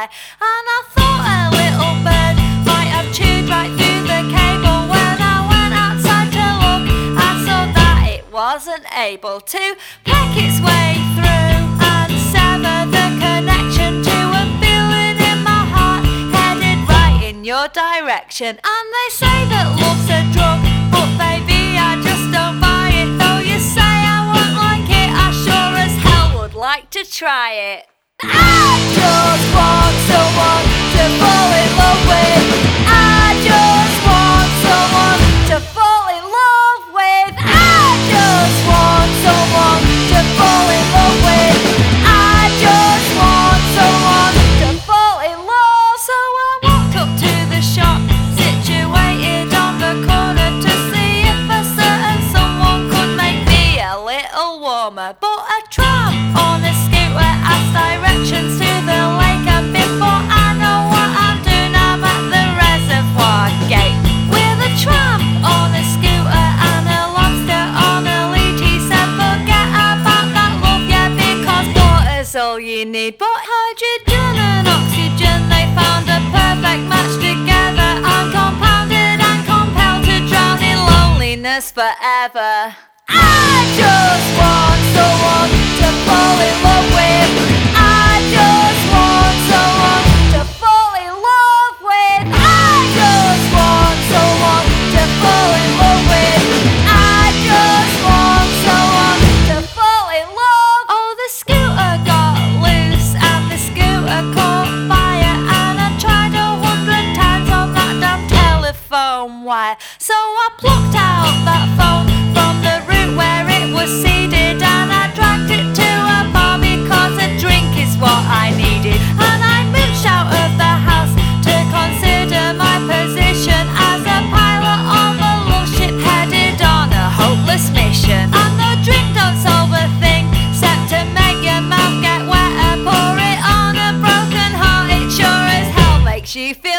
And I thought a little bird might have chewed right through the cable. When I went outside to look, I saw that it wasn't able to peck its way through and sever the connection to a feeling in my heart headed right in your direction. And they say that love's a drug, but baby, I just don't buy it. Though you say I won't like it, I sure as hell would like to try it. I just want someone to fall in love with. I just want someone to fall in love with. I just want someone to fall in love with. I just want someone to fall in love. So I walked up to the shop situated on the corner to see if a certain someone could make me a little warmer. But a tramp on a scooter asked directions to the lake, and before I know what I'm doing, I'm at the reservoir gate with a tramp on a scooter and a lobster on a lead. He said forget about that love, yeah, because water's all you need. But hydrogen and oxygen, they found a perfect match together, and compounded and compelled to drown in loneliness forever. I just want someone to fall in love with. I just want someone to fall in love with. I just want someone to fall in love with. I just want someone to fall in love. Oh, the scooter got loose and the scooter caught fire, and I tried 100 times on that damn telephone wire. So I plucked out that phone from the root where it was seeded, and I dragged it to a bar because a drink is what I needed. And I moved out of the house to consider my position as a pilot on the love ship headed on a hopeless mission. And no drink don't solve a thing except to make your mouth get wetter. Pour it on a broken heart, it sure as hell makes you feel